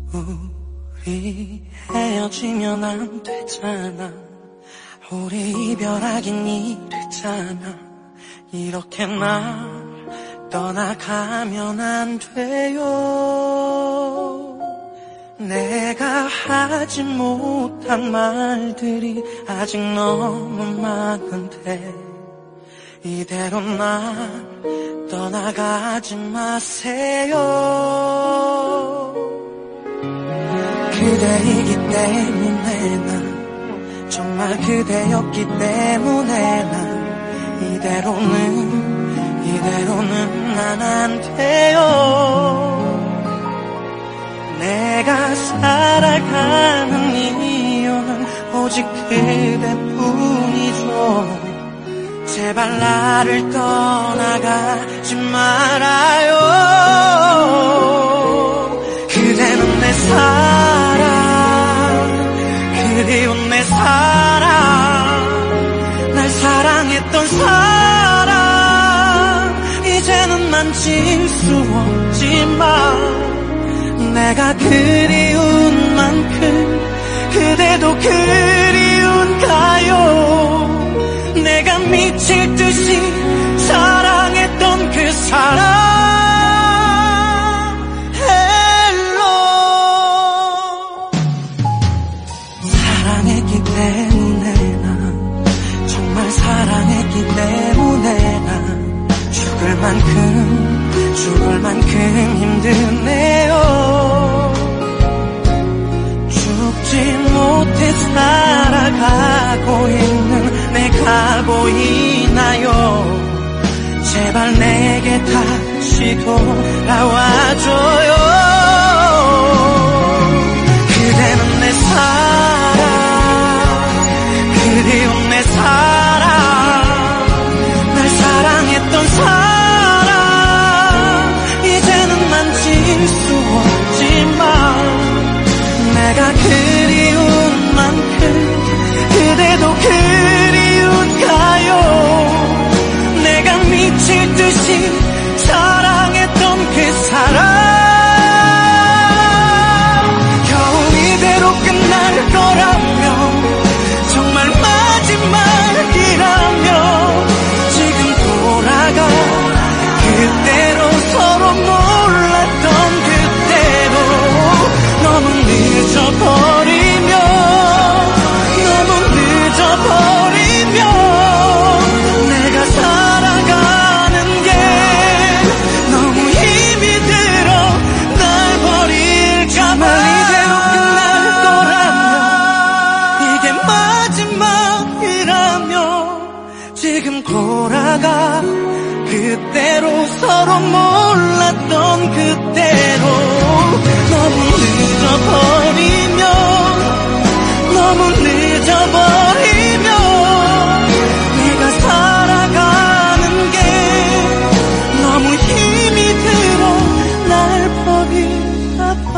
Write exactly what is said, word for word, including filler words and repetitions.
우리 헤어지면 안 되잖아. 우리 이별하긴 이랬잖아. 이렇게 날 떠나가면 안 돼요. 내가 하지 못한 말들이 아직 너무 많은데 이대로 날 떠나가지 마세요. 그대이기 때문에 난 정말 그대였기 때문에 난 이대로는 이대로는 난 안 돼요. 내가 살아가는 이유는 오직 그대뿐이죠. 제발 나를 떠나가지 말아요. 그대는 내 사랑, 그리운 내 사랑, 날 사랑했던 사랑, 이제는 만질 수 없지만 내가 그리운 만큼 그대도 그리운가요? 내가 미칠 듯이 사랑했던 그 사람. 헬로 사랑했기 때문에 난 정말 사랑했기 때문에 난 죽을 만큼 죽을 만큼 힘드네요. 죽지 못해 살아가고 있는 내가 보이나요? 제발 내게 다시 돌아와줘요. 그대는 내 사랑, 그리운 내 사랑, 날 사랑했던 사랑, 이제는 만질 수 없지만 내가 그리운 만큼 그대도 그리운가요? 내가 미칠 듯이 사랑했던 그 사람. 겨우 이대로 끝날 거라면 정말 마지막이라면 지금 돌아가 그대로 서로 몰랐던 그대로 너무 늦어버리면 너무 늦어버리면 내가 살아가는 게 너무 힘이 들어 날 버릴까봐. 이대로 끝날 거라면 이게 마지막이라면 지금 돌아가 그대로 서로 몰랐던 그대로 너무 늦어버리면 너무 늦어버리면 내가 살아가는 게 너무 힘이 들어 날 버릴까봐.